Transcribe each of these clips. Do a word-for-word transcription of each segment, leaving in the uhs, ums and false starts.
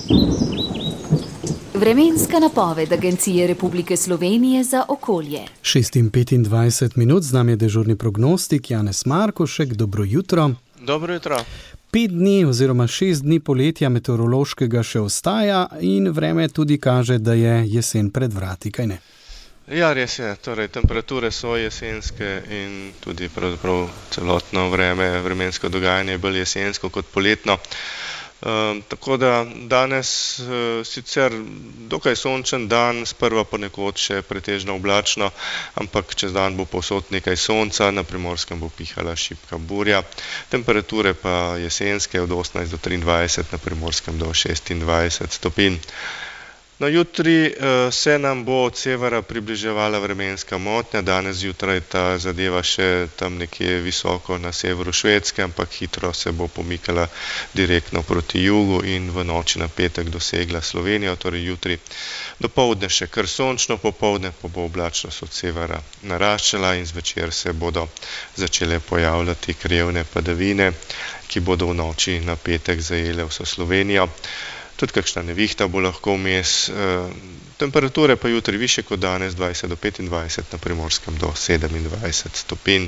Vremenska napoved Agencije Republike Slovenije za okolje. šest in petindvajset minut, z nami je dežurni prognostik Janez Markošek. Dobro jutro. Dobro jutro. Pet dni oziroma šest dni poletja meteorološkega še ostaja in vreme tudi kaže, da je jesen pred vrati, kaj ne? Ja, res je. Torej, temperature so jesenske in tudi pravzaprav celotno vreme, vremensko dogajanje je bolj jesensko kot poletno. Um, tako da danes uh, sicer dokaj sončen dan, sprva ponekod še pretežno oblačno, ampak čez dan bo povsod nekaj sonca, na Primorskem bo pihala šibka burja. Temperature pa jesenske od osemnajst do triindvajset, na Primorskem do šestindvajset stopinj. No, jutri uh, se nam bo od severa približevala vremenska motnja. Danes zjutraj ta zadeva še tam nekje visoko na severu Švedske, ampak hitro se bo pomikala direktno proti jugu in v noči na petek dosegla Slovenijo. Torej jutri dopoldne še kar sončno, popoldne pa bo oblačnost od severa naraščala in zvečer se bodo začele pojavljati krajevne padavine, ki bodo v noči na petek zajele vso Slovenijo. Tudi kakšna nevihta bo lahko vmes. Temperature pa jutri višje kot danes, dvajset do petindvajset, na Primorskem do sedemindvajset stopinj.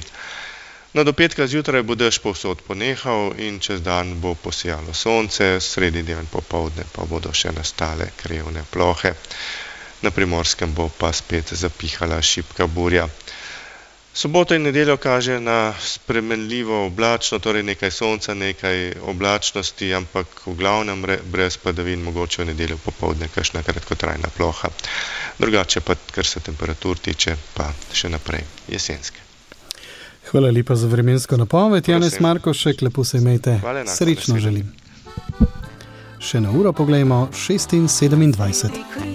No, do petka zjutraj bo dež povsod ponehal in čez dan bo posijalo sonce, sredi dneva in popoldne pa bodo še nastale krajevne plohe. Na Primorskem bo pa spet zapihala šibka burja. Soboto in nedeljo kaže na spremenljivo oblačno, torej nekaj sonca, nekaj oblačnosti, ampak v glavnem brez padavin, mogoče v nedeljo popoldne kakšna kratkotrajna ploha. Drugače pa, kar se temperatur tiče, pa še naprej jesenske. Hvala lepa za vremensko napoved. Janez Markošek, lepo se imejte. Srečno želim. Še na uro poglejmo, šest in sedemindvajset.